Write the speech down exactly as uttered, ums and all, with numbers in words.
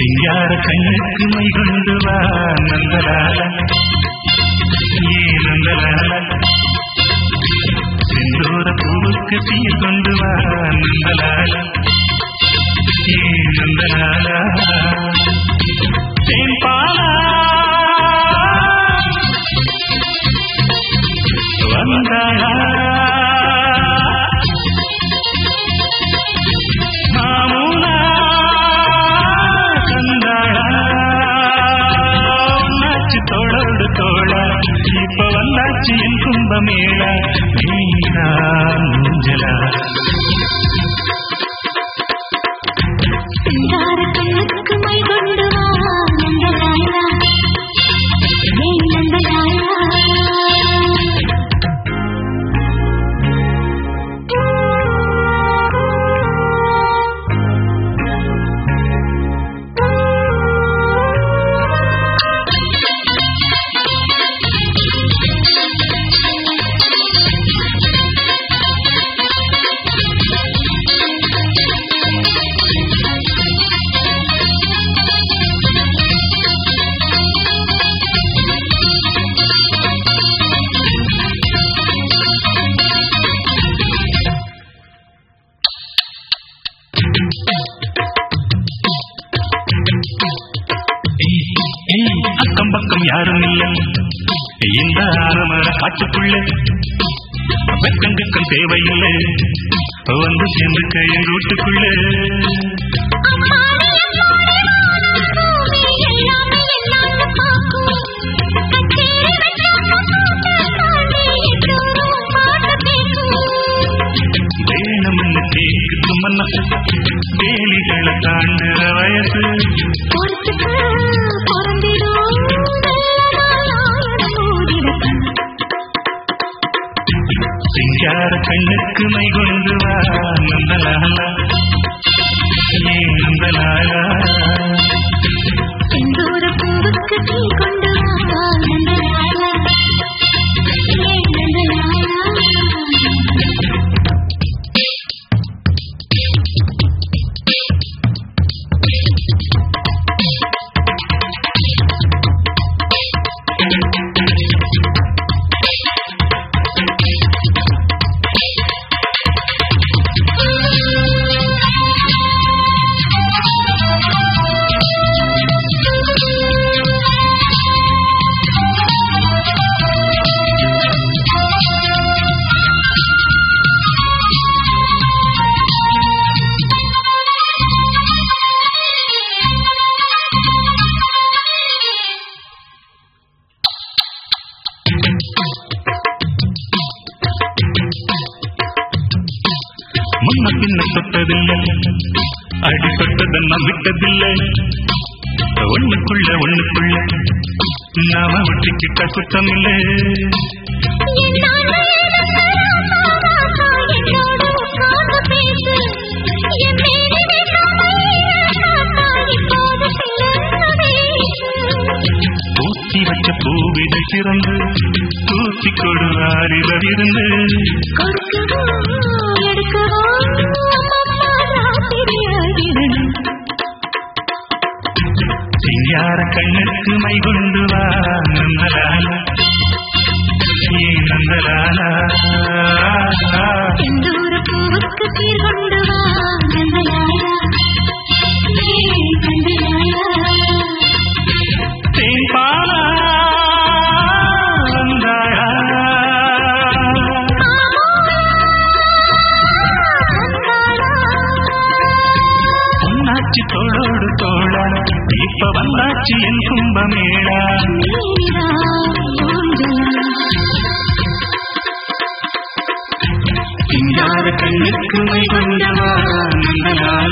சிங்கார கண்ணுக்கு மை கொண்டு வா நந்தலால ஏ நந்தலால செந்தூர பூவுக்கு தீ கொண்டு வா நந்தலால ஏ நந்தலால தேன்பாலா வந்தாளா மாமுனா கந்தாளா வந்தாச்சு தோளோடு தோளா இப்ப வந்தாச்சு என் கும்பமேளா நீரா மூஞ்சலா சிங்கார கண்ணுக்கு மை கொண்டு வா நந்தலாலா ஏ நந்தலாலா அக்கம் பக்கம் யாரும் இல்லை இந்த ஆரமர காட்டுக்குள்ள வெக்கங்குக்கம் தேவையில்லை வந்து சேர்ந்து கையின் ரூட்டுக்குள்ள வேணும்னு கேக்கு மன்ன வேலிகளை தாண்டுற வயசு சிங்கார கண்ணுக்கு மை கொண்டு வா நந்தலாலா ஏ நந்தலாலா செந்தூர பூவுக்கு தீ கொண்டு வா நந்தலாலா ஏ நந்தலாலா முன்ன பின்ன தொட்டதில்லை அடிப்பட்டதை நான் விட்டதில்லை ஒண்ணுக்குள்ள ஒண்ணுக்குள்ள நாம ஒட்டிக்கிட்ட சுத்தமில்லை பூச்சி வச்ச பூவிதை திறந்து தூக்கி கொடுவார் இவரிருந்து சிங்கார கண்ணுக்கு மை கொண்டு வா நந்தலாலா ஏ நந்தலாலா செந்தூர பூவுக்கு தீர் கொண்டு வா நந்தலாலா ஏ நந்தலாலா தேன்பாலா வந்தாளா பொன்னாச்சி தோளோடு தோளா இப்ப வந்தாச்சு என் கும்பமேளா நீரா மூஞ்சலா சிங்கார கண்ணுக்கு மை கொண்டு வா நந்தலாலா